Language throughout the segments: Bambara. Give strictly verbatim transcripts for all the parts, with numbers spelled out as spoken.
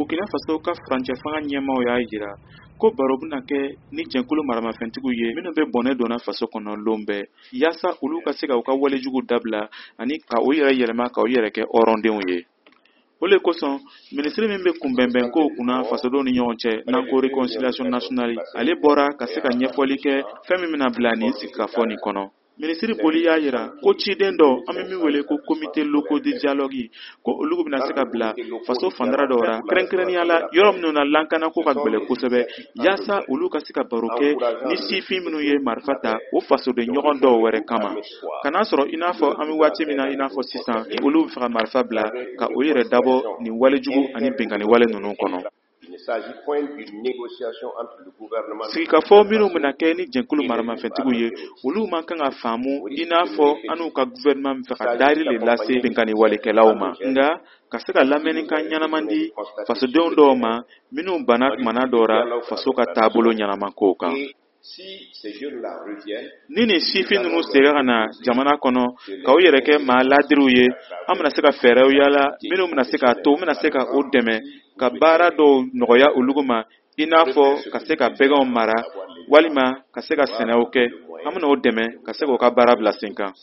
Burkina Faso ka furancɛ fanga ɲɛmaaw y'a jira ko baro bɛna kɛ ni jɛnkulu maramafɛntigiw ye minnu bɛ bɔnɛ donna faso kɔnɔ lon bɛɛ yaasa olu ka se ka u ka walejugu dabila ani ka u yɛrɛ yɛlɛma ka u yɛrɛ kɛ hɔrɔndenw ye. O le kosɔn minisiri min bɛ kunbɛnbɛn kow kunna fasodenw ni ɲɔgɔn cɛ n'an ko réconciliation nationale ale bɔra ka se ka ɲɛfɔli kɛ fɛn min bɛna bila nin sigikafɔ nin kɔnɔ. Minisiri Boli y'a jira ko ciden dɔ an bɛ min wele ko comité locaux de dialogue ko olu bɛna se ka bila faso fandara dɔ la kɛrɛnkɛrɛnnenya la yɔrɔ minnu na lankana ko ka gɛlɛn kosɛbɛ yaasa olu ka se ka baro kɛ ni sifin minnu ye marifa ta o fasoden ɲɔgɔn dɔw wɛrɛ kama. Kan'a sɔrɔ i n'a fɔ an bɛ waati min na i n'a fɔ sisan ni olu bɛ fɛ ka marifa bila ka o yɛrɛ dabɔ nin walejugu ani bɛnkanni wale ninnu kɔnɔ. Sigikafɔ minnu bɛna kɛ ni jɛnkulu maramafɛntigiw ye olu man kan ka faamu i n'a fɔ an n'u ka gouvernement bɛ fɛ ka daari le lase bɛnkanni walekɛlaw ma nka ka se ka lamɛnni kan ɲɛnaman di fasodenw dɔw ma minnu bana kumana dɔw ra faso ka taabolo ɲɛnaman kow kan. Ni nin sifin ninnu sera ka na jamana kɔnɔ ka u yɛrɛ kɛ maa ladiriw ye an bɛna se ka fɛɛrɛw yala minnu bɛna se ka to bɛna se ka o dɛmɛ ka baara dɔw nɔgɔya olugu ma i n'a fɔ ka se ka bɛgɛnw mara walima ka se ka sɛnɛw kɛ an bɛna o dɛmɛ ka se k'o ka baara bila sen kan.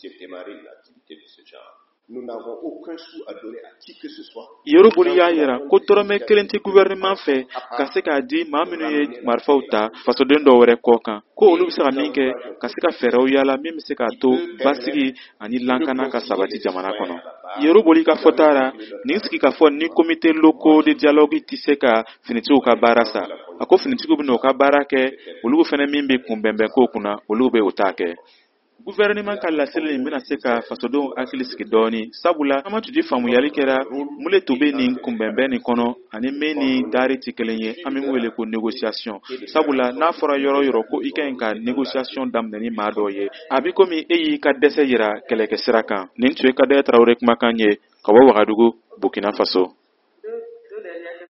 Yoro Boli y'a jira ko dɔrɔmɛ kelen tɛ gouvernement fɛ ka se k'a di maa minnu ye marifaw ta fasoden dɔw wɛrɛ kɔ kan ko olu bɛ se ka min kɛ ka se ka fɛɛrɛw yala min bɛ se k'a to basigi ani lankana ka sabati jamana kɔnɔ. Yoro Boli ka fɔta ra nin sigikafɔ ni comité locaux de dialogue tɛ se ka finitigiw ka baara sa a ko finitigiw bɛna u ka baara kɛ olu fana min bɛ kunbɛnbɛn kow kunna olu bɛ o ta kɛ. Gouvernement ka laseli in bɛna se ka fasodenw hakili sigi dɔɔni sabula an ma tudi faamuyali kɛra mun le tun bɛ nin kunbɛnbɛn nin kɔnɔ ani min ni daari tɛ kelen ye an bɛ wele ko négociation sabula n'a fɔra yɔrɔ yɔrɔ ko i ka ɲi ka négociation daminɛ ni maa dɔw ye a bɛ komi e y'i ka dɛsɛ yira kɛlɛkɛ sira kan. Nin tun ye Kadɛrɛ Tarawele kumakan ye ka bɔ Wagadugu Burkina Faso.